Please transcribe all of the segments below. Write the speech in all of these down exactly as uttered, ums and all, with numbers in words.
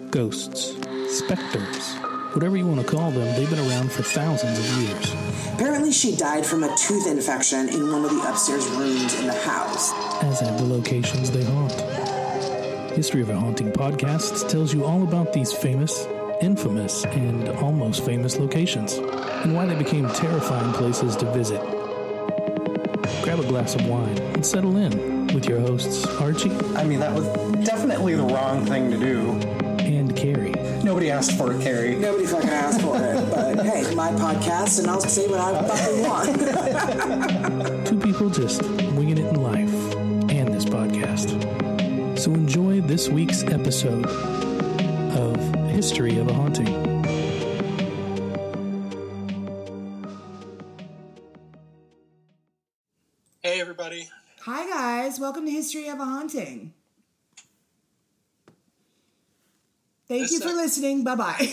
Ghosts, specters, whatever you want to call them, they've been around for thousands of years. Apparently she died from a tooth infection in one of the upstairs rooms in the house. As have the locations they haunt. History of a Haunting podcast tells you all about these famous, infamous, and almost famous locations, and why they became terrifying places to visit. Grab a glass of wine and settle in with your hosts, Archie. I mean, that was definitely the wrong thing to do. And Carrie. Nobody asked for it, Carrie. Nobody fucking asked for it, but hey, my podcast, and I'll say what I fucking want. Two people just winging it in life and this podcast. So enjoy this week's episode of History of a Haunting. Hey, everybody. Hi, guys. Welcome to History of a Haunting. Thank This, you for uh, listening. Bye-bye.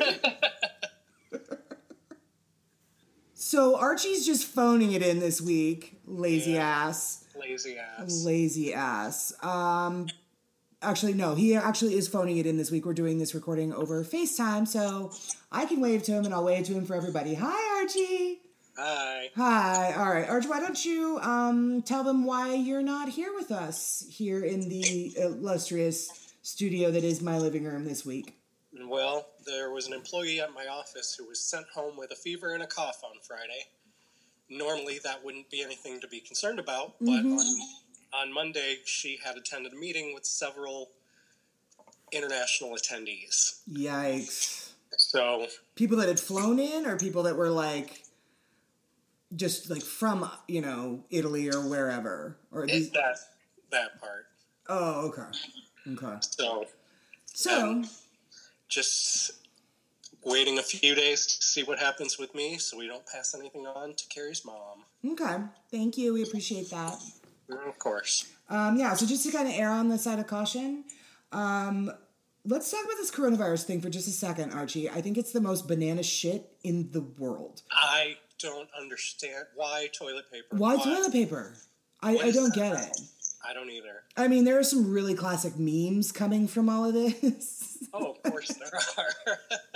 So Archie's just phoning it in this week. Lazy Yeah. ass. Lazy ass. Lazy ass. Um, actually, no. He actually is phoning it in this week. We're doing this recording over FaceTime, so I can wave to him, and I'll wave to him for everybody. Hi, Archie. Hi. Hi. All right, Archie, why don't you um, tell them why you're not here with us here in the illustrious studio that is my living room this week? Well, there was an employee at my office who was sent home with a fever and a cough on Friday. Normally, that wouldn't be anything to be concerned about, but Mm-hmm. on, on Monday, she had attended a meeting with several international attendees. Yikes. So, People that had flown in, or people that were like, just like from, you know, Italy or wherever? Or it's these... that, that part. Oh, okay. Okay. So, So, um, just waiting a few days to see what happens with me so we don't pass anything on to Carrie's mom. okay. Thank you. We appreciate that. Of course. Um, yeah, so just to kind of err on the side of caution, um, let's talk about this coronavirus thing for just a second, Archie. I think it's the most banana shit in the world. I don't understand why toilet paper. Why toilet paper? I, What I is don't that? get it. I don't either. I mean, there are some really classic memes coming from all of this. Oh, of course there are.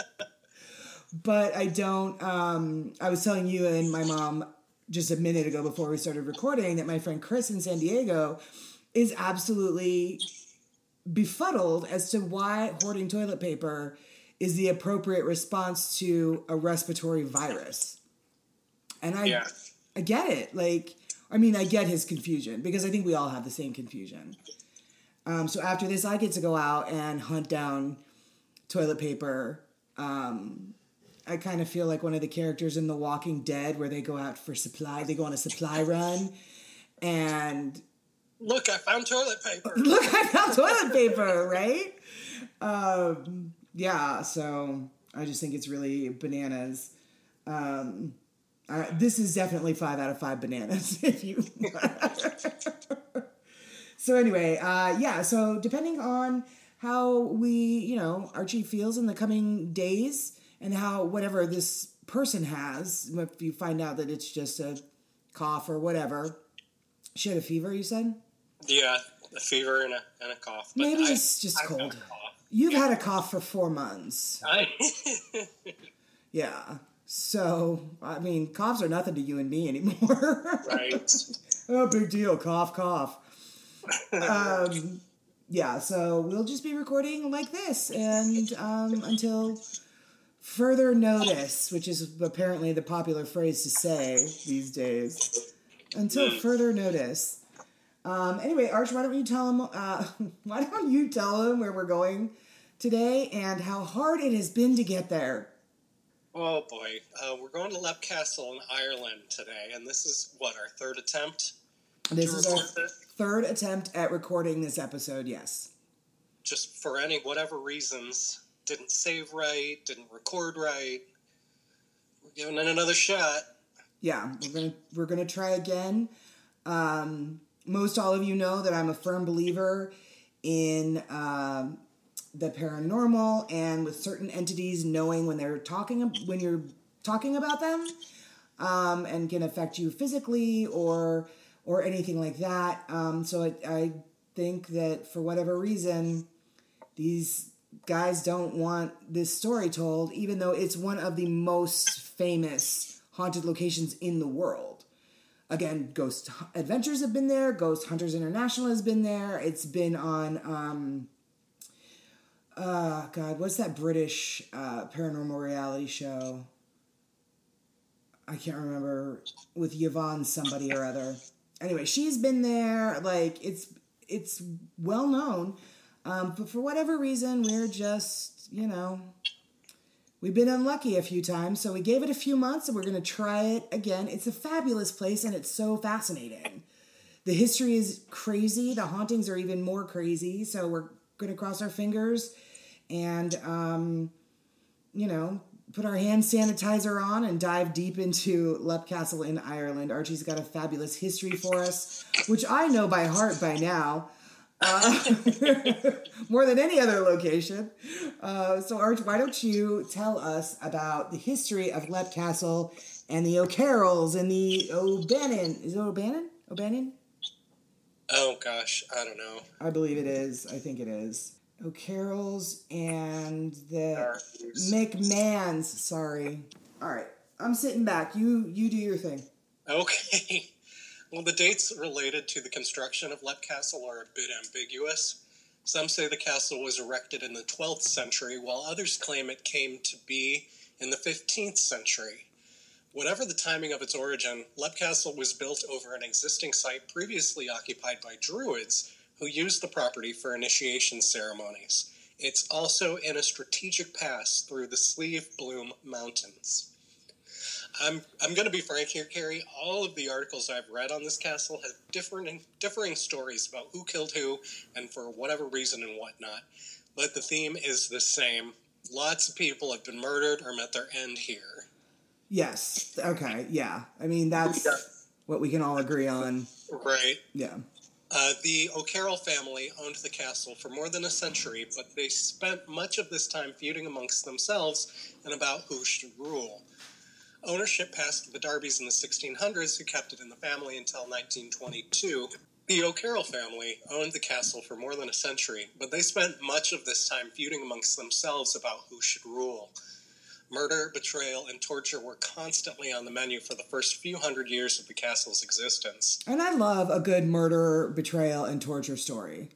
But I don't, um, I was telling you and my mom just a minute ago before we started recording that my friend Chris in San Diego is absolutely befuddled as to why hoarding toilet paper is the appropriate response to a respiratory virus. And I, Yeah. I get it. Like, I mean, I get his confusion because I think we all have the same confusion. Um, so after this, I get to go out and hunt down toilet paper. Um, I kind of feel like one of the characters in The Walking Dead where they go out for supply. They go on a supply run and Look, I found toilet paper. look, I found toilet paper, right? Um, yeah, so I just think it's really bananas. Um, I, this is definitely five out of five bananas. If you. So anyway, uh, yeah. So depending on how we, you know, Archie feels in the coming days, and how whatever this person has, if you find out that it's just a cough or whatever, she had a fever. You said. Yeah, a fever and a, and a cough. But Maybe I- it's just I've got cold. a cough. You've had a cough for four months. I, Yeah. So, I mean, coughs are nothing to you and me anymore. right. Oh, big deal. Cough, cough. Um, yeah, so we'll just be recording like this and um, until further notice, which is apparently the popular phrase to say these days. Until further notice. Um, anyway, Arch, why don't you tell him? Uh, why don't you tell him where we're going today and how hard it has been to get there? Oh, boy. Uh, we're going to Leap Castle in Ireland today, and this is, what, our third attempt This to is our record this? third attempt at recording this episode. Yes. Just for any, whatever reasons, didn't save right, didn't record right. We're giving it another shot. Yeah, we're gonna we're gonna try again. Um, most all of you know that I'm a firm believer in um, the paranormal and with certain entities knowing when they're talking when you're talking about them, um, and can affect you physically or or anything like that. Um, so I, I think that for whatever reason, these guys don't want this story told, even though it's one of the most famous haunted locations in the world. Again, Ghost Adventures have been there. Ghost Hunters International has been there. It's been on, um, uh, God, what's that British uh, paranormal reality show? I can't remember, with Yvonne somebody or other. Anyway, she's been there. Like, it's it's well known. Um, but for whatever reason, we're just, you know, we've been unlucky a few times. So we gave it a few months and we're going to try it again. It's a fabulous place and it's so fascinating. The history is crazy. The hauntings are even more crazy. So we're going to cross our fingers and, um, you know, put our hand sanitizer on and dive deep into Lep Castle in Ireland. Archie's got a fabulous history for us, which I know by heart by now. Uh, more than any other location. Uh, so, Arch, why don't you tell us about the history of Lep Castle and the O'Carrolls and the O'Bannon. Is it O'Bannon? O'Bannon? Oh, gosh. I don't know. I believe it is. I think it is. O'Carrolls and the Darkness. McMahons. Sorry. All right. I'm sitting back. You you do your thing. Okay. Well, the dates related to the construction of Lep Castle are a bit ambiguous. Some say the castle was erected in the twelfth century, while others claim it came to be in the fifteenth century. Whatever the timing of its origin, Lep Castle was built over an existing site previously occupied by Druids, who used the property for initiation ceremonies. It's also in a strategic pass through the Sleeve Bloom Mountains. I'm I'm going to be frank here, Carrie. All of the articles I've read on this castle have differing differing stories about who killed who and for whatever reason and whatnot. But the theme is the same. Lots of people have been murdered or met their end here. Yes. Okay. Yeah. I mean, that's Yeah. what we can all agree on. Right. Yeah. Uh, the O'Carroll family owned the castle for more than a century, but they spent much of this time feuding amongst themselves and about who should rule. Ownership passed to the Darbys in the sixteen hundreds, who kept it in the family until nineteen twenty-two. The O'Carroll family owned the castle for more than a century, but they spent much of this time feuding amongst themselves about who should rule. Murder, betrayal, and torture were constantly on the menu for the first few hundred years of the castle's existence. And I love a good murder, betrayal, and torture story.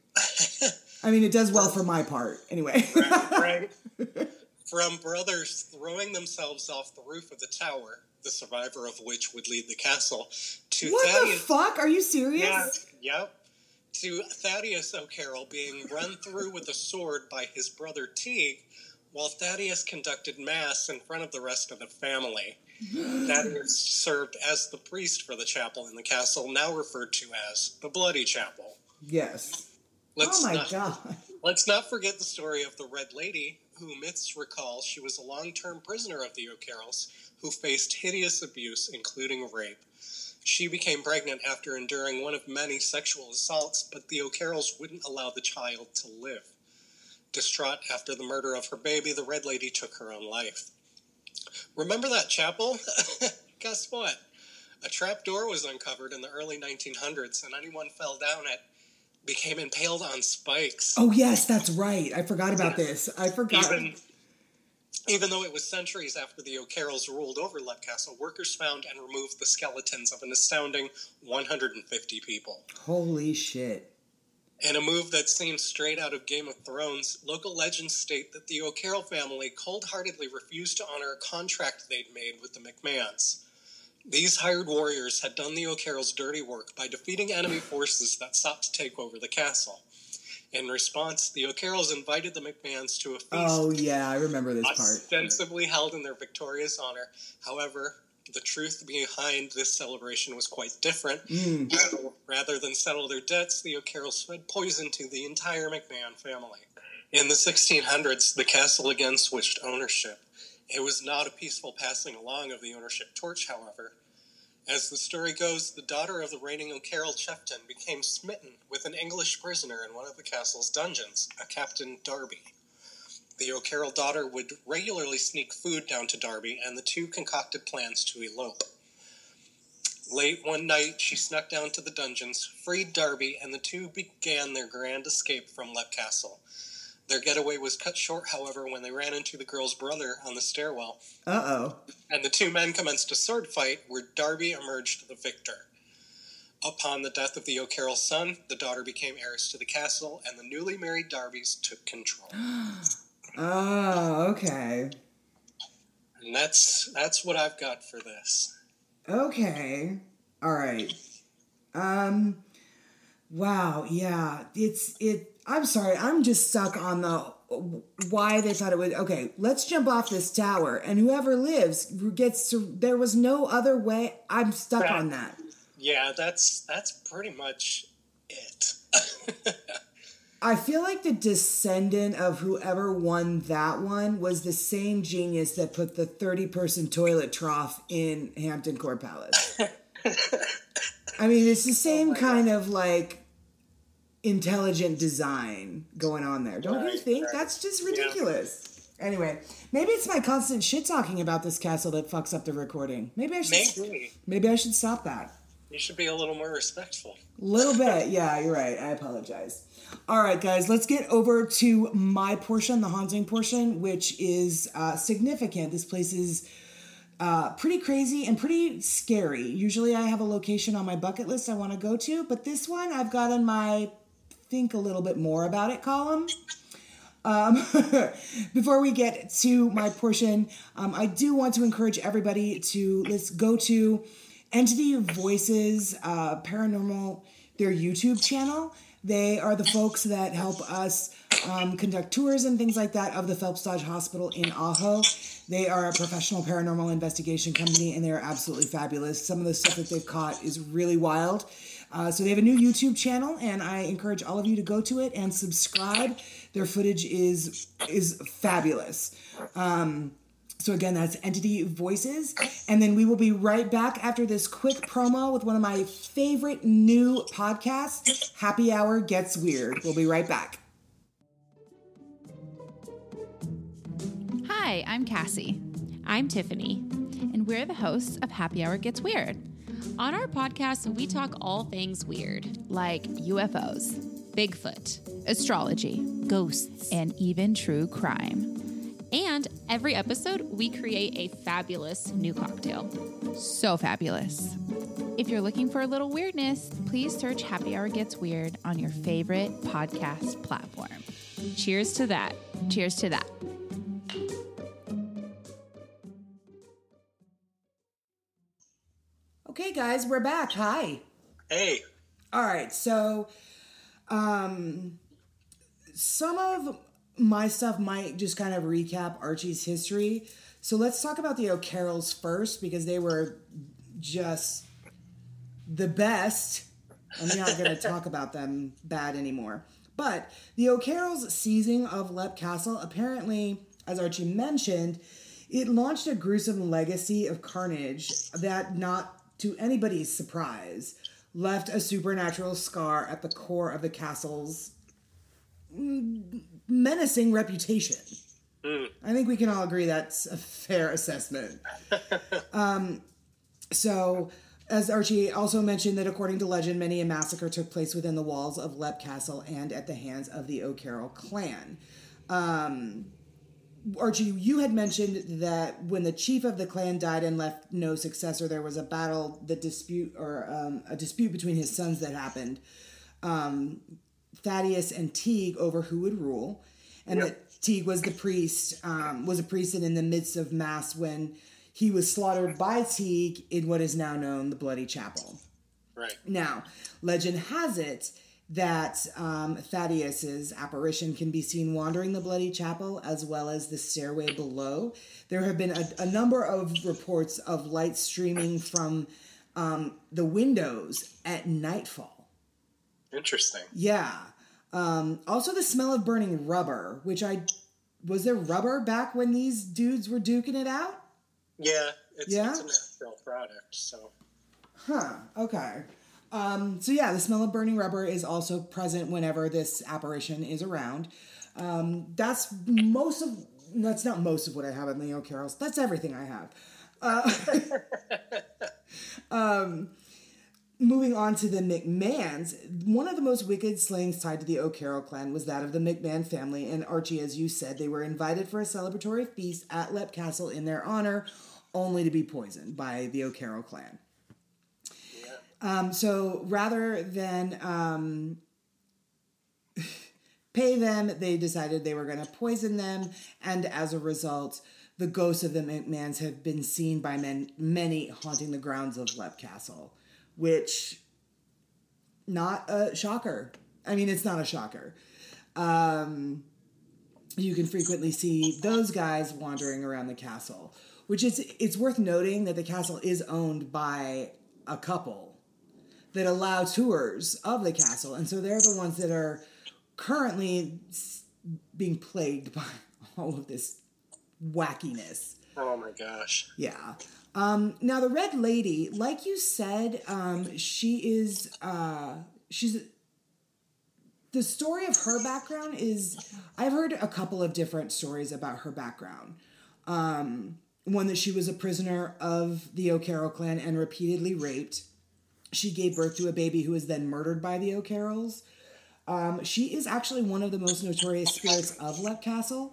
I mean, it does well for my part, anyway. Right. From brothers throwing themselves off the roof of the tower, the survivor of which would lead the castle, to What Thaddeus. the fuck? Are you serious? Yeah, yep. To Thaddeus O'Carroll being run through with a sword by his brother Teague, while Thaddeus conducted mass in front of the rest of the family. Thaddeus served as the priest for the chapel in the castle, now referred to as the Bloody Chapel. Yes. Let's oh my not, god. Let's not forget the story of the Red Lady, who myths recall she was a long-term prisoner of the O'Carrolls, who faced hideous abuse, including rape. She became pregnant after enduring one of many sexual assaults, but the O'Carrolls wouldn't allow the child to live. Distraught after the murder of her baby, the Red Lady took her own life. Remember that chapel? Guess what? A trap door was uncovered in the early nineteen hundreds, and anyone fell down it became impaled on spikes. Oh, yes, that's right. I forgot about this. I forgot. Even, even though it was centuries after the O'Carrolls ruled over Lep Castle, workers found and removed the skeletons of an astounding one hundred fifty people. Holy shit. In a move that seems straight out of Game of Thrones, local legends state that the O'Carroll family cold-heartedly refused to honor a contract they'd made with the McMahons. These hired warriors had done the O'Carrolls' dirty work by defeating enemy forces that sought to take over the castle. In response, the O'Carrolls invited the McMahons to a feast. Oh, yeah, I remember this part. Ostensibly held in their victorious honor. However, the truth behind this celebration was quite different. Mm. Rather than settle their debts, the O'Carrolls fed poison to the entire McMahon family. In the sixteen hundreds, the castle again switched ownership. It was not a peaceful passing along of the ownership torch, however. As the story goes, the daughter of the reigning O'Carroll chieftain became smitten with an English prisoner in one of the castle's dungeons, a Captain Darby. The O'Carroll daughter would regularly sneak food down to Darby, and the two concocted plans to elope. Late one night, she snuck down to the dungeons, freed Darby, and the two began their grand escape from Lep Castle. Their getaway was cut short, however, when they ran into the girl's brother on the stairwell. Uh-oh. And the two men commenced a sword fight where Darby emerged the victor. Upon the death of the O'Carroll's son, the daughter became heiress to the castle, and the newly married Darbys took control. Oh, okay. And that's that's what I've got for this. Okay. All right. Um, wow, yeah. It's, it, I'm sorry, I'm just stuck on the, why they thought it would, okay, let's jump off this tower, and whoever lives gets to, there was no other way, I'm stuck That- on that. Yeah, that's that's pretty much it. I feel like the descendant of whoever won that one was the same genius that put the thirty-person toilet trough in Hampton Court Palace. I mean, it's the same my kind God. of like intelligent design going on there. Don't you Right, think? right. That's just ridiculous. Anyway, maybe it's my constant shit talking about this castle that fucks up the recording. Maybe I should. Maybe. Maybe I should stop that. You should be a little more respectful. Little bit. Yeah, you're right. I apologize. All right, guys, let's get over to my portion, the haunting portion, which is uh, significant. This place is uh, pretty crazy and pretty scary. Usually I have a location on my bucket list I want to go to, but this one I've got in my think a little bit more about it column. Um, before we get to my portion, um, I do want to encourage everybody to let's go to Entity Voices uh, Paranormal, their YouTube channel. They are the folks that help us um, conduct tours and things like that of the Phelps Dodge Hospital in Ajo. They are a professional paranormal investigation company, and they are absolutely fabulous. Some of the stuff that they've caught is really wild. Uh, so they have a new YouTube channel, and I encourage all of you to go to it and subscribe. Their footage is is fabulous. Um, So again, that's Entity Voices. And then we will be right back after this quick promo with one of my favorite new podcasts, Happy Hour Gets Weird. We'll be right back. Hi, I'm Cassie. I'm Tiffany. And we're the hosts of Happy Hour Gets Weird. On our podcast, we talk all things weird, Like U F Os, Bigfoot, astrology, ghosts, and even true crime. and every episode, we create a fabulous new cocktail. So fabulous. If you're looking for a little weirdness, please search Happy Hour Gets Weird on your favorite podcast platform. Cheers to that. Cheers to that. Okay, guys, we're back. Hi. Hey, All right, so um, some of my stuff might just kind of recap Archie's history. So let's talk about the O'Carrolls first, because they were just the best. I'm not going to talk about them bad anymore. But the O'Carrolls' seizing of Leap Castle, apparently, as Archie mentioned, it launched a gruesome legacy of carnage that, not to anybody's surprise, left a supernatural scar at the core of the castle's menacing reputation. Mm. I think we can all agree that's a fair assessment. um, so, as Archie also mentioned, that according to legend, many a massacre took place within the walls of Leap Castle and at the hands of the O'Carroll clan. Um, Archie, you had mentioned that when the chief of the clan died and left no successor, there was a battle, the dispute, or um, a dispute between his sons that happened, um, Thaddeus and Teague, over who would rule, and Yep. that Teague was the priest, um, was a priest, and in the midst of mass when he was slaughtered by Teague in what is now known the Bloody Chapel. right. Now, legend has it that um, Thaddeus's apparition can be seen wandering the Bloody Chapel as well as the stairway below. There have been a, a number of reports of light streaming from um, the windows at nightfall. Interesting. Yeah. Um, also, the smell of burning rubber, which I... Was there rubber back when these dudes were duking it out? Yeah, it's, Yeah? it's a natural product, so. Huh, okay. Um, so yeah, the smell of burning rubber is also present whenever this apparition is around. Um, that's most of, that's not most of what I have at Leo Carroll's. That's everything I have. Uh, um, moving on to the McMahons, one of the most wicked slayings tied to the O'Carroll clan was that of the McMahon family. And Archie, as you said, they were invited for a celebratory feast at Leap Castle in their honor, only to be poisoned by the O'Carroll clan. Um, so rather than um, pay them, they decided they were going to poison them. And as a result, the ghosts of the McMahons have been seen by men, many haunting the grounds of Leap Castle, which, not a shocker. I mean, it's not a shocker. Um, you can frequently see those guys wandering around the castle, which is, it's worth noting that the castle is owned by a couple that allow tours of the castle. And so they're the ones that are currently being plagued by all of this wackiness. Oh my gosh. Yeah. Um, now the Red Lady, like you said, um, she is, uh, she's, the story of her background is, I've heard a couple of different stories about her background. Um, one that she was a prisoner of the O'Carroll clan and repeatedly raped. She gave birth to a baby who was then murdered by the O'Carrolls. Um, she is actually one of the most notorious spirits of Leap Castle.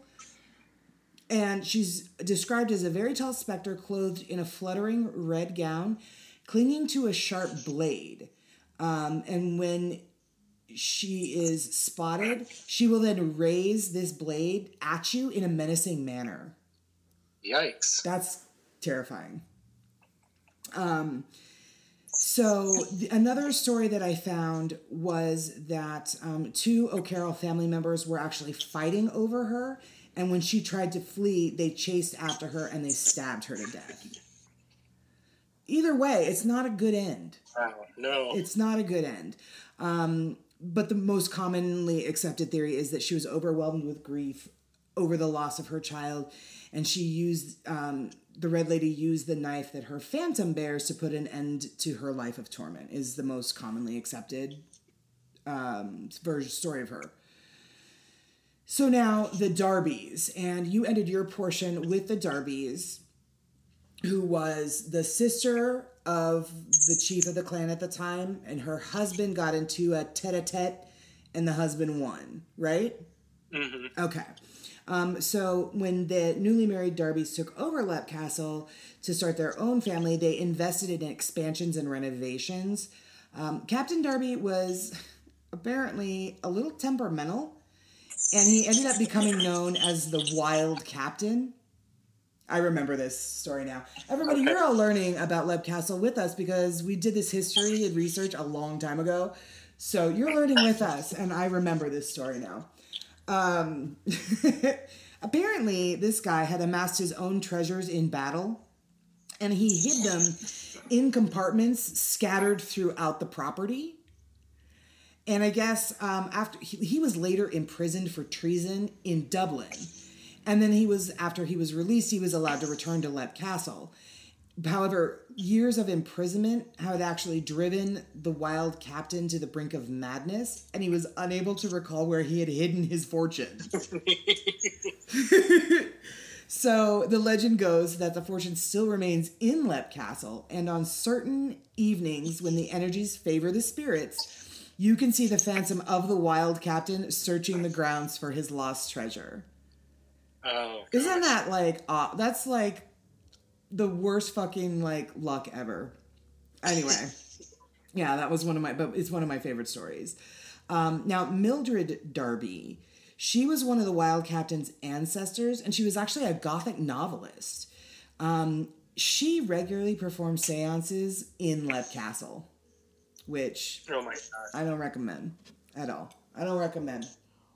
And she's described as a very tall specter clothed in a fluttering red gown, clinging to a sharp blade. Um, and when she is spotted, she will then raise this blade at you in a menacing manner. Yikes. That's terrifying. Um... So the, another story that I found was that um, two O'Carroll family members were actually fighting over her, and when she tried to flee, they chased after her and they stabbed her to death. Either way, it's not a good end. Wow, no. It's not a good end. Um, but the most commonly accepted theory is that she was overwhelmed with grief over the loss of her child, and she used... Um, the Red Lady used the knife that her phantom bears to put an end to her life of torment, is the most commonly accepted um, version story of her. So now the Darbys, and you ended your portion with the Darbys, who was the sister of the chief of the clan at the time, and her husband got into a tete-a-tete, and the husband won, right? Mm-hmm. Okay. Um, so when the newly married Darbys took over Leap Castle to start their own family, they invested in expansions and renovations. Um, Captain Darby was apparently a little temperamental, and he ended up becoming known as the Wild Captain. I remember this story now. Everybody, Okay. You're all learning about Leap Castle with us because we did this history and research a long time ago. So you're learning with us, and I remember this story now. Um, apparently, this guy had amassed his own treasures in battle, and he hid them in compartments scattered throughout the property. And I guess um, after he, he was later imprisoned for treason in Dublin, and then he was after he was released, he was allowed to return to Leap Castle. However, years of imprisonment had actually driven the Wild Captain to the brink of madness, and he was unable to recall where he had hidden his fortune. So the legend goes that the fortune still remains in Leap Castle, and on certain evenings when the energies favor the spirits, you can see the phantom of the Wild Captain searching the grounds for his lost treasure. Oh, gosh. Isn't that like, uh, that's like the worst fucking like luck ever. Anyway, yeah, that was one of my, but it's one of my favorite stories. Um, now, Mildred Darby, she was one of the Wild Captain's ancestors, and she was actually a Gothic novelist. Um, she regularly performed seances in Leap Castle, which Oh my god. I don't recommend at all. I don't recommend.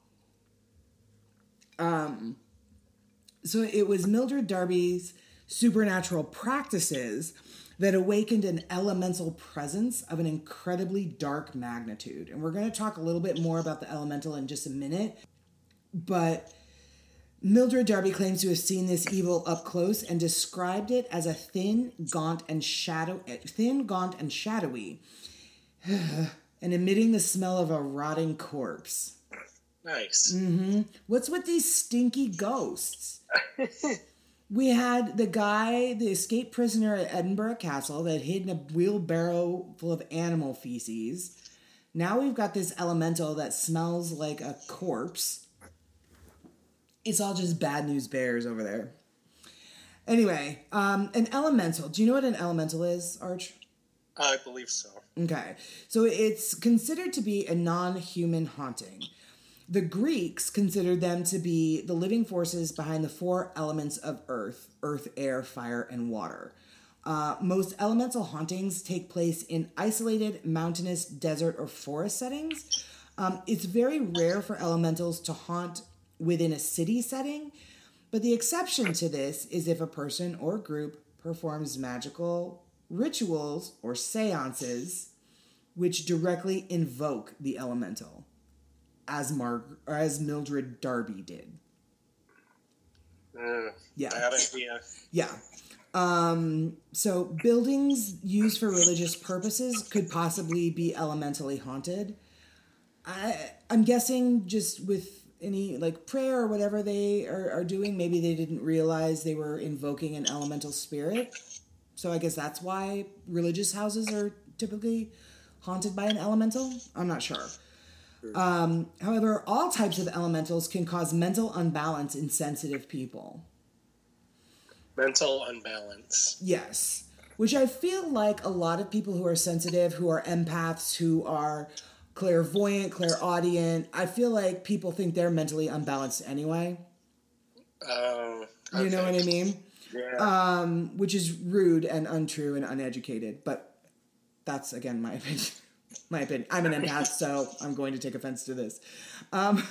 Um, so it was Mildred Darby's supernatural practices that awakened an elemental presence of an incredibly dark magnitude. And we're going to talk a little bit more about the elemental in just a minute. But Mildred Darby claims to have seen this evil up close and described it as a thin, gaunt, and shadow, thin, gaunt, and shadowy, and emitting the smell of a rotting corpse. Nice. Mm-hmm. What's with these stinky ghosts? We had the guy, the escaped prisoner at Edinburgh Castle that hid in a wheelbarrow full of animal feces. Now we've got this elemental that smells like a corpse. It's all just bad news bears over there. Anyway, um, an elemental. Do you know what an elemental is, Arch? I believe so. Okay. So it's considered to be a non-human haunting. The Greeks considered them to be the living forces behind the four elements of earth, earth, air, fire, and water. Uh, most elemental hauntings take place in isolated mountainous, desert, or forest settings. Um, it's very rare for elementals to haunt within a city setting, but the exception to this is if a person or group performs magical rituals or seances which directly invoke the elemental, as Mar- or as Mildred Darby did. Mm, Yeah. Bad idea. Yeah. Um, so buildings used for religious purposes could possibly be elementally haunted. I, I'm guessing just with any like prayer or whatever they are, are doing, maybe they didn't realize they were invoking an elemental spirit. So I guess that's why religious houses are typically haunted by an elemental. I'm not sure. Um, however, all types of elementals can cause mental unbalance in sensitive people. Mental unbalance. Yes. Which I feel like a lot of people who are sensitive, who are empaths, who are clairvoyant, clairaudient, I feel like people think they're mentally unbalanced anyway. Oh, okay. You know what I mean? Yeah. Um, which is rude and untrue and uneducated. But that's, again, my opinion. My opinion. I'm an empath, so I'm going to take offense to this. Um,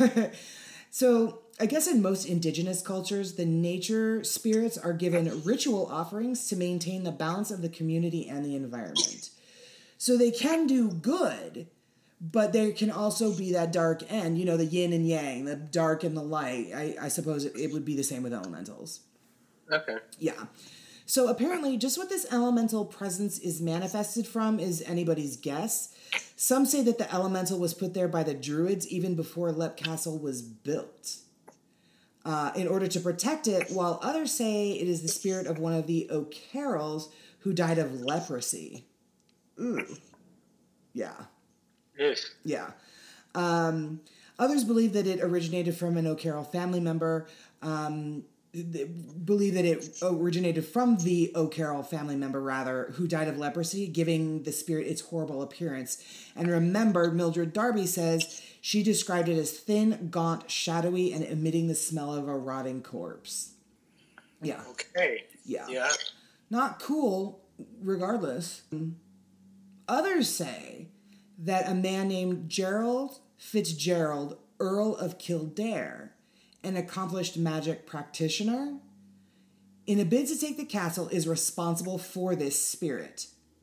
so I guess in most indigenous cultures, the nature spirits are given ritual offerings to maintain the balance of the community and the environment. So they can do good, but there can also be that dark end, you know, the yin and yang, the dark and the light. I, I suppose it, it would be the same with elementals. Okay. Yeah. So apparently just what this elemental presence is manifested from is anybody's guess. Some say that the elemental was put there by the Druids even before Leap Castle was built uh, in order to protect it, while others say it is the spirit of one of the O'Carrolls who died of leprosy. Ooh. Yeah. Yes. Yeah. Um, others believe that it originated from an O'Carroll family member. Um, they believe that it originated from the O'Carroll family member, rather, who died of leprosy, giving the spirit its horrible appearance. And remember, Mildred Darby says she described it as thin, gaunt, shadowy, and emitting the smell of a rotting corpse. Yeah. Okay. Yeah. Yeah. Not cool, regardless. Others say that a man named Gerald Fitzgerald, Earl of Kildare, an accomplished magic practitioner, in a bid to take the castle, is responsible for this spirit.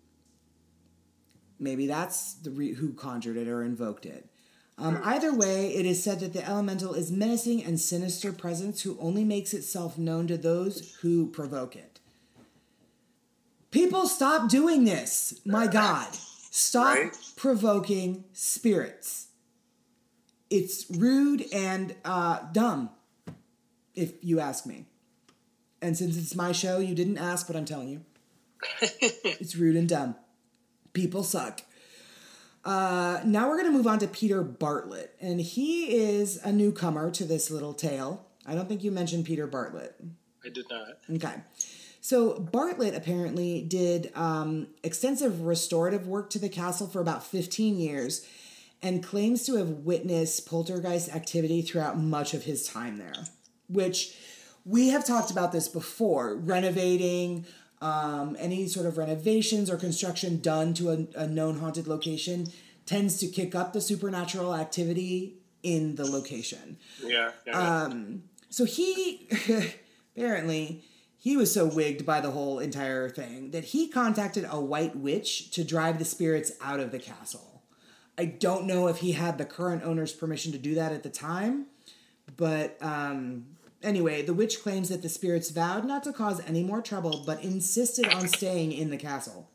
Maybe that's the re- who conjured it or invoked it. Um, either way, it is said that the elemental is menacing and sinister presence who only makes itself known to those who provoke it. People, stop doing this. My God. Stop Right. provoking spirits. It's rude and uh, dumb, if you ask me. And since it's my show, you didn't ask, but I'm telling you. It's rude and dumb. People suck. Uh, now we're going to move on to Peter Bartlett. And he is a newcomer to this little tale. I don't think you mentioned Peter Bartlett. I did not. Okay. So Bartlett apparently did um, extensive restorative work to the castle for about fifteen years and claims to have witnessed poltergeist activity throughout much of his time there, which we have talked about this before. Renovating, um, any sort of renovations or construction done to a, a known haunted location tends to kick up the supernatural activity in the location. Yeah. yeah. Um, so he, apparently, he was so wigged by the whole entire thing that he contacted a white witch to drive the spirits out of the castle. I don't know if he had the current owner's permission to do that at the time, but um, anyway, the witch claims that the spirits vowed not to cause any more trouble, but insisted on staying in the castle.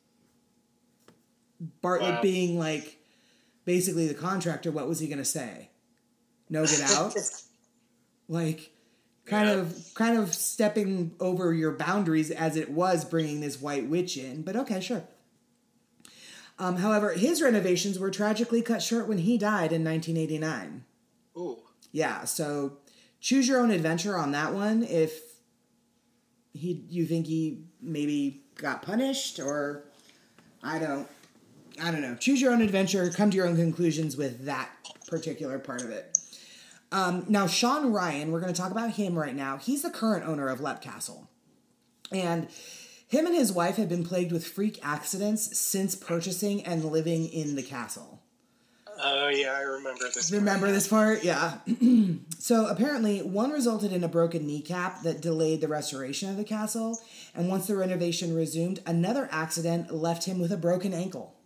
Bartlett Wow. being like, basically the contractor, what was he going to say? No, get out? Like, kind Yeah. of kind of stepping over your boundaries as it was bringing this white witch in. But okay, sure. Um, however, his renovations were tragically cut short when he died in nineteen eighty-nine. Ooh. Yeah, so choose your own adventure on that one. If he, you think he maybe got punished, or I don't, I don't know. Choose your own adventure. Come to your own conclusions with that particular part of it. Um, now, Sean Ryan, we're going to talk about him right now. He's the current owner of Leap Castle, and him and his wife have been plagued with freak accidents since purchasing and living in the castle. Oh, yeah, I remember this. Remember part. this part? Yeah. So apparently, one resulted in a broken kneecap that delayed the restoration of the castle. And once the renovation resumed, another accident left him with a broken ankle.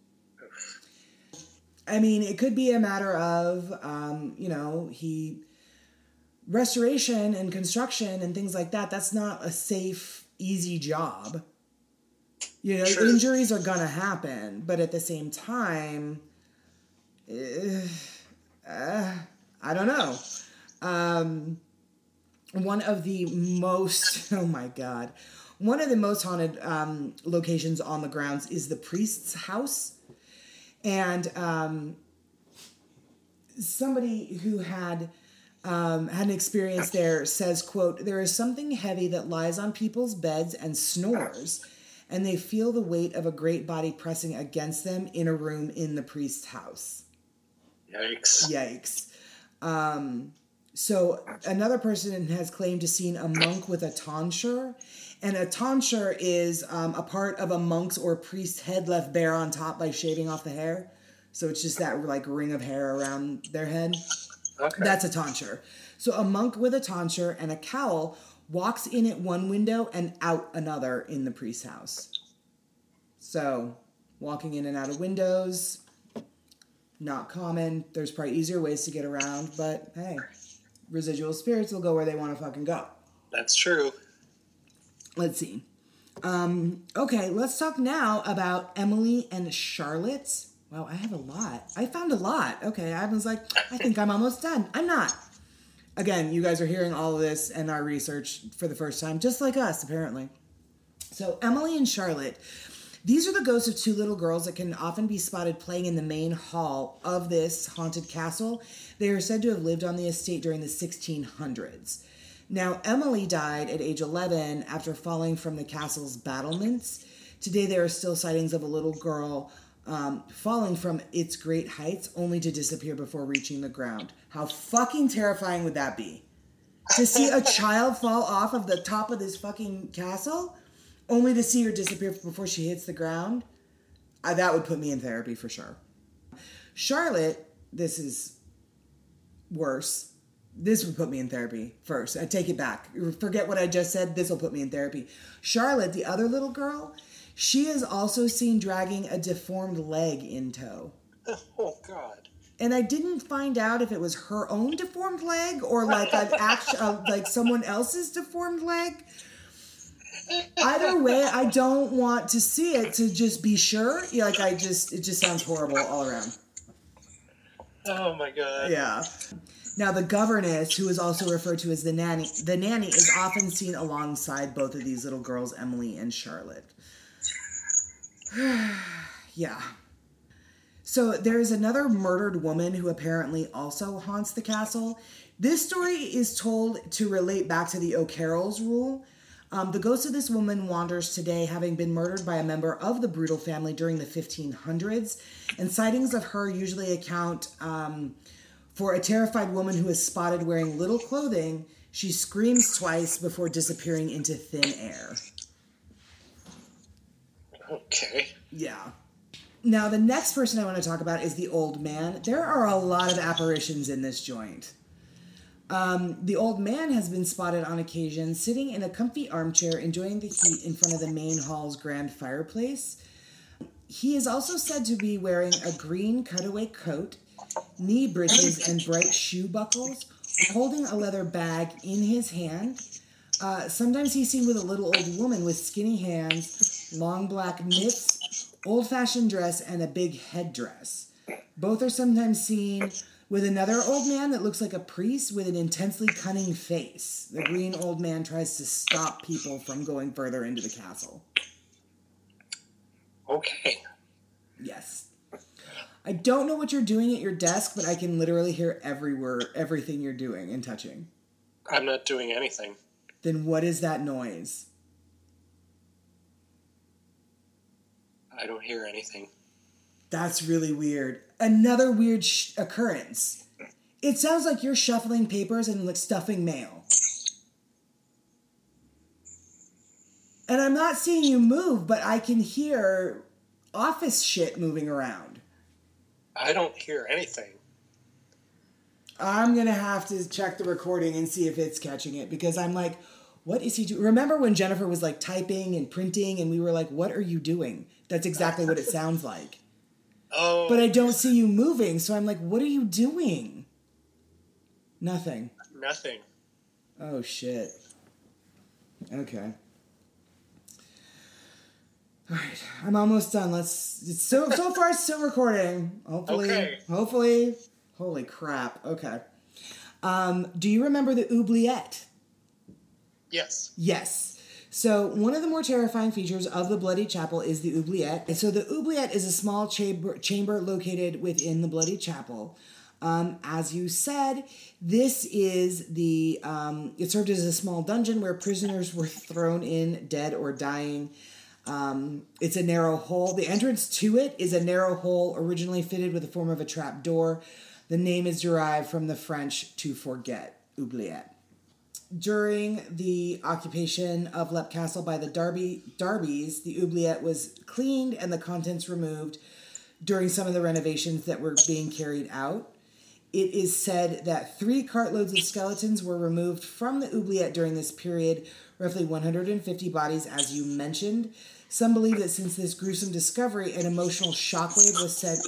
I mean, it could be a matter of, um, you know, he... restoration and construction and things like that, that's not a safe, easy job. You know, Sure. Injuries are gonna happen, but at the same time... Uh, uh, I don't know. Um, one of the most, oh my God, one of the most haunted um, locations on the grounds is the priest's house. And um, somebody who had um, had an experience there says, quote, "There is something heavy that lies on people's beds and snores, and they feel the weight of a great body pressing against them in a room in the priest's house." Yikes. Yikes. Um, so another person has claimed to seen a monk with a tonsure. And a tonsure is um, a part of a monk's or priest's head left bare on top by shaving off the hair. So it's just that like ring of hair around their head. Okay. That's a tonsure. So a monk with a tonsure and a cowl walks in at one window and out another in the priest's house. So walking in and out of windows... not common. There's probably easier ways to get around, but hey, residual spirits will go where they want to fucking go. That's true. Let's see. Um, okay, let's talk now about Emily and Charlotte. Wow, I have a lot. I found a lot. Okay, I was like, I think I'm almost done. I'm not. Again, you guys are hearing all of this and our research for the first time, just like us, apparently. So, Emily and Charlotte... these are the ghosts of two little girls that can often be spotted playing in the main hall of this haunted castle. They are said to have lived on the estate during the sixteen hundreds. Now, Emily died at age eleven after falling from the castle's battlements. Today, there are still sightings of a little girl um, falling from its great heights, only to disappear before reaching the ground. How fucking terrifying would that be? To see a child fall off of the top of this fucking castle? Only to see her disappear before she hits the ground? Uh, that would put me in therapy for sure. Charlotte, this is worse. This would put me in therapy first. I take it back. Forget what I just said. This will put me in therapy. Charlotte, the other little girl, she is also seen dragging a deformed leg in tow. Oh, God. And I didn't find out if it was her own deformed leg or like an actual, like someone else's deformed leg. Either way, I don't want to see it to just be sure. Yeah, like I just, it just sounds horrible all around. Oh my God. Yeah. Now the governess, who is also referred to as the nanny, the nanny is often seen alongside both of these little girls, Emily and Charlotte. Yeah. So there is another murdered woman who apparently also haunts the castle. This story is told to relate back to the O'Carroll's rule. Um, the ghost of this woman wanders today, having been murdered by a member of the Brutal family during the fifteen hundreds, and sightings of her usually account um, for a terrified woman who is spotted wearing little clothing. She screams twice before disappearing into thin air. Okay. Yeah. Now, the next person I want to talk about is the old man. There are a lot of apparitions in this joint. Um, the old man has been spotted on occasion sitting in a comfy armchair enjoying the heat in front of the main hall's grand fireplace. He is also said to be wearing a green cutaway coat, knee breeches, and bright shoe buckles, holding a leather bag in his hand. Uh, sometimes he's seen with a little old woman with skinny hands, long black mitts, old-fashioned dress, and a big headdress. Both are sometimes seen with another old man that looks like a priest with an intensely cunning face. The green old man tries to stop people from going further into the castle. Okay. Yes. I don't know what you're doing at your desk, but I can literally hear every word, everything you're doing and touching. I'm not doing anything. Then what is that noise? I don't hear anything. That's really weird. Another weird sh- occurrence. It sounds like you're shuffling papers and like stuffing mail. And I'm not seeing you move, but I can hear office shit moving around. I don't hear anything. I'm going to have to check the recording and see if it's catching it, because I'm like, what is he doing? Remember when Jennifer was like typing and printing and we were like, what are you doing? That's exactly what it sounds like. Oh. But I don't see you moving, so I'm like, what are you doing? Nothing. Nothing. Oh, shit. Okay. All right, I'm almost done. Let's. It's so so far, it's still recording. Hopefully, Okay. hopefully. Holy crap. Okay. Um, do you remember the oubliette? Yes. Yes. So one of the more terrifying features of the Bloody Chapel is the oubliette. And so the oubliette is a small chamber chamber located within the Bloody Chapel. Um, as you said, this is the. Um, it served as a small dungeon where prisoners were thrown in, dead or dying. Um, it's a narrow hole. The entrance to it is a narrow hole originally fitted with the form of a trap door. The name is derived from the French to forget, oubliette. During the occupation of Leap Castle by the Darby Darbys, the oubliette was cleaned and the contents removed during some of the renovations that were being carried out. It is said that three cartloads of skeletons were removed from the oubliette during this period, roughly one hundred fifty bodies, as you mentioned. Some believe that since this gruesome discovery, an emotional shockwave was sent.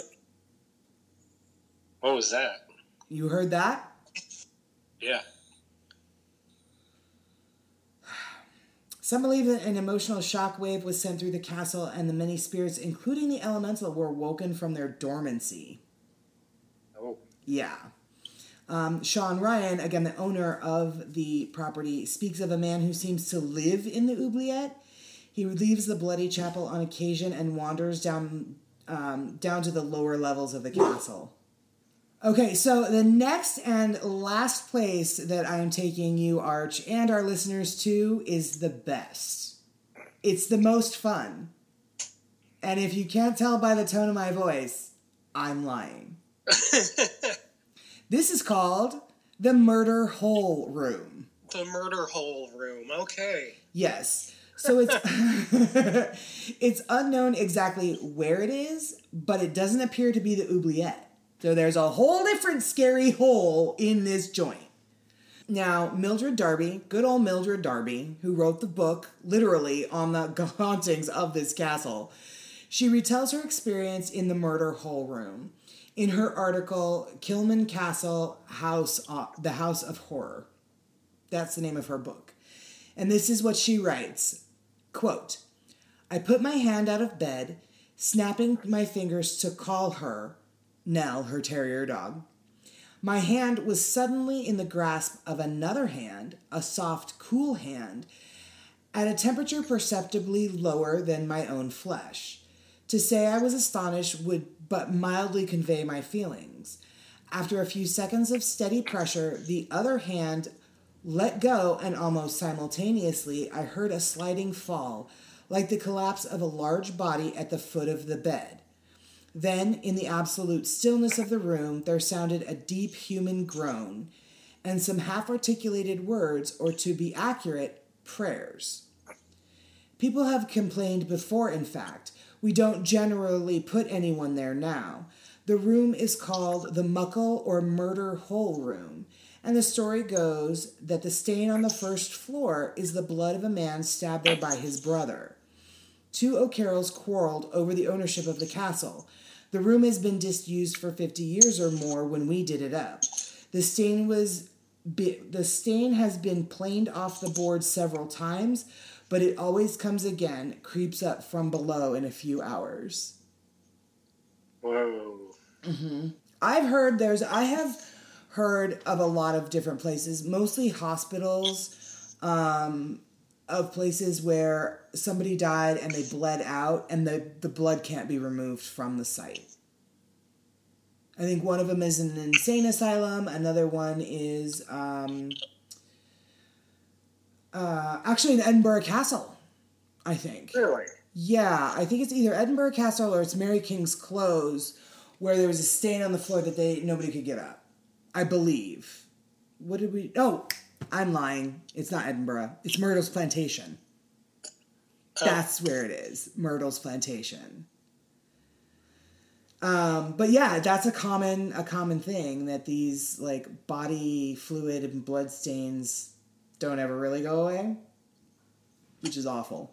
What was that? You heard that? Yeah. Some believe that an emotional shockwave was sent through the castle, and the many spirits, including the elemental, were woken from their dormancy. Oh. Yeah. Um, Sean Ryan, again the owner of the property, speaks of a man who seems to live in the oubliette. He leaves the Bloody Chapel on occasion and wanders down um, down to the lower levels of the castle. Okay, so the next and last place that I am taking you, Arch, and our listeners to is the best. It's the most fun. And if you can't tell by the tone of my voice, I'm lying. This is called the Murder Hole Room. The Murder Hole Room. Okay. Yes. So it's it's unknown exactly where it is, but it doesn't appear to be the oubliette. So there's a whole different scary hole in this joint. Now, Mildred Darby, good old Mildred Darby, who wrote the book, literally, on the hauntings of this castle, she retells her experience in the Murder Hole Room in her article, Kilman Castle, House, uh, The House of Horror. That's the name of her book. And this is what she writes, quote, I put my hand out of bed, snapping my fingers to call her, Nell, her terrier dog. My hand was suddenly in the grasp of another hand, a soft, cool hand, at a temperature perceptibly lower than my own flesh. To say I was astonished would but mildly convey my feelings. After a few seconds of steady pressure, the other hand let go, and almost simultaneously I heard a sliding fall, like the collapse of a large body at the foot of the bed. Then, in the absolute stillness of the room, there sounded a deep human groan, and some half-articulated words, or to be accurate, prayers. People have complained before, in fact. We don't generally put anyone there now. The room is called the Muckle or Murder Hole Room, and the story goes that the stain on the first floor is the blood of a man stabbed there by his brother. Two O'Carrolls quarreled over the ownership of the castle. The room has been disused for fifty years or more when we did it up. The stain was the stain has been planed off the board several times, but it always comes again, creeps up from below in a few hours. Whoa. Mm-hmm. I've heard there's, I have heard of a lot of different places, mostly hospitals, um, of places where somebody died and they bled out and the, the blood can't be removed from the site. I think one of them is an insane asylum. Another one is um, uh, actually in Edinburgh Castle, I think. Really? Yeah, I think it's either Edinburgh Castle or it's Mary King's Close, where there was a stain on the floor that they nobody could get up. I believe. What did we... Oh, I'm lying. It's not Edinburgh. It's Myrtle's Plantation. Oh. That's where it is. Myrtle's Plantation. Um, but yeah, that's a common a common thing, that these like body fluid and blood stains don't ever really go away, which is awful.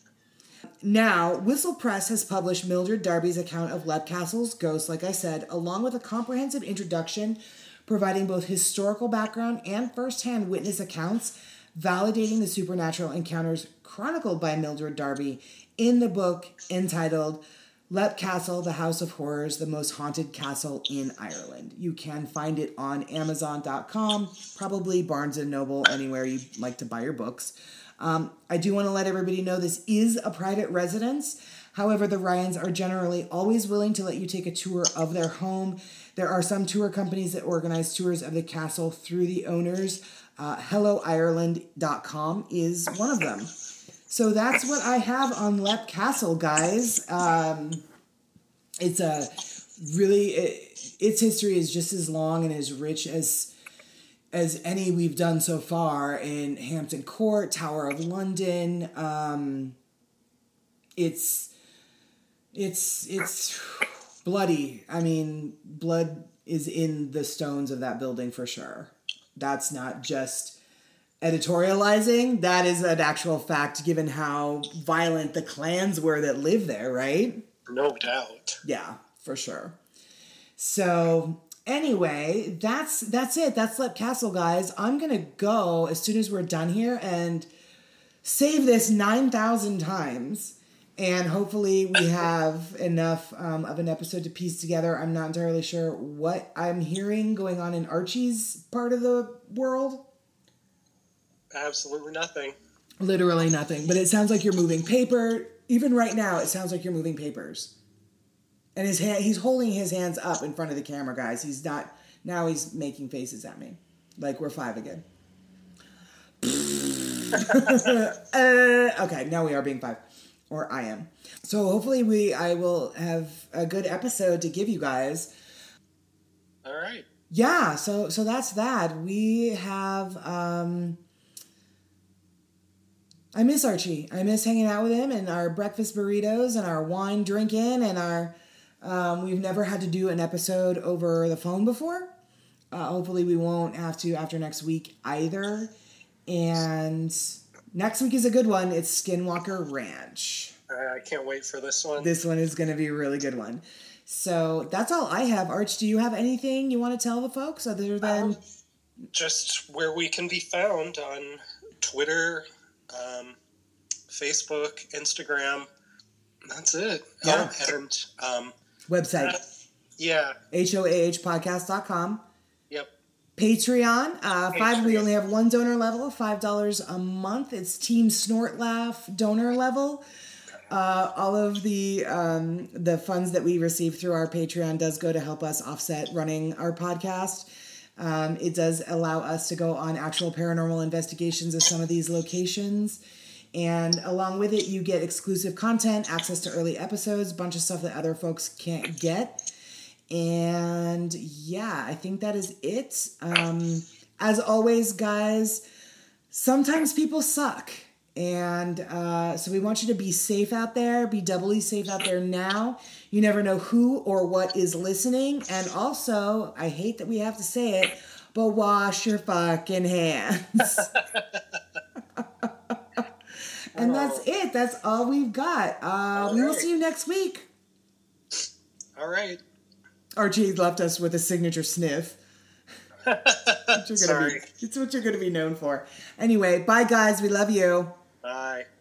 Now, Whistle Press has published Mildred Darby's account of Lep Castle's ghost, like I said, along with a comprehensive introduction providing both historical background and first-hand witness accounts, validating the supernatural encounters chronicled by Mildred Darby in the book entitled Lep Castle, The House of Horrors, The Most Haunted Castle in Ireland. You can find it on amazon dot com, probably Barnes and Noble, anywhere you like to buy your books. Um, I do want to let everybody know this is a private residence. However, the Ryans are generally always willing to let you take a tour of their home. There are some tour companies that organize tours of the castle through the owners. Uh, hello ireland dot com is one of them. So that's what I have on Lep Castle, guys. Um, it's a really, it, its history is just as long and as rich as as any we've done so far in Hampton Court, Tower of London. Um, it's, it's, it's bloody. I mean, blood is in the stones of that building for sure. That's not just editorializing. That is an actual fact, given how violent the clans were that lived there, right? No doubt. Yeah, for sure. So anyway, that's that's it. That's Lep Castle, guys. I'm going to go as soon as we're done here and save this nine thousand times. And hopefully we have enough um, of an episode to piece together. I'm not entirely sure what I'm hearing going on in Archie's part of the world. Absolutely nothing. Literally nothing. But it sounds like you're moving paper. Even right now, it sounds like you're moving papers. And his hand, he's holding his hands up in front of the camera, guys. He's not... Now he's making faces at me. Like we're five again. uh, okay, now we are being five. Or I am. So hopefully we, I will have a good episode to give you guys. All right. Yeah, so so that's that. We have... Um, I miss Archie. I miss hanging out with him and our breakfast burritos and our wine drinking and our... Um, we've never had to do an episode over the phone before. Uh, hopefully we won't have to after next week either. And next week is a good one. It's Skinwalker Ranch. Uh, I can't wait for this one. This one is going to be a really good one. So that's all I have. Arch, do you have anything you want to tell the folks other than... Um, just where we can be found on Twitter, um, Facebook, Instagram. That's it. Yeah. Oh, and... Um, Website. Uh, yeah. H O A H podcast dot com. Yep. Patreon. Uh, five. Patreon. We only have one donor level, five dollars a month. It's Team Snort Laugh donor level. Uh, all of the um, the funds that we receive through our Patreon does go to help us offset running our podcast. Um, it does allow us to go on actual paranormal investigations of some of these locations. And along with it, you get exclusive content, access to early episodes, a bunch of stuff that other folks can't get. And yeah, I think that is it. Um, as always, guys, sometimes people suck. And uh, so we want you to be safe out there, be doubly safe out there now. You never know who or what is listening. And also, I hate that we have to say it, but wash your fucking hands. And that's it. That's all we've got. Uh, all we will right. see you next week. All right. Archie left us with a signature sniff. What you're gonna Sorry. Be, it's what you're going to be known for. Anyway, bye, guys. We love you. Bye.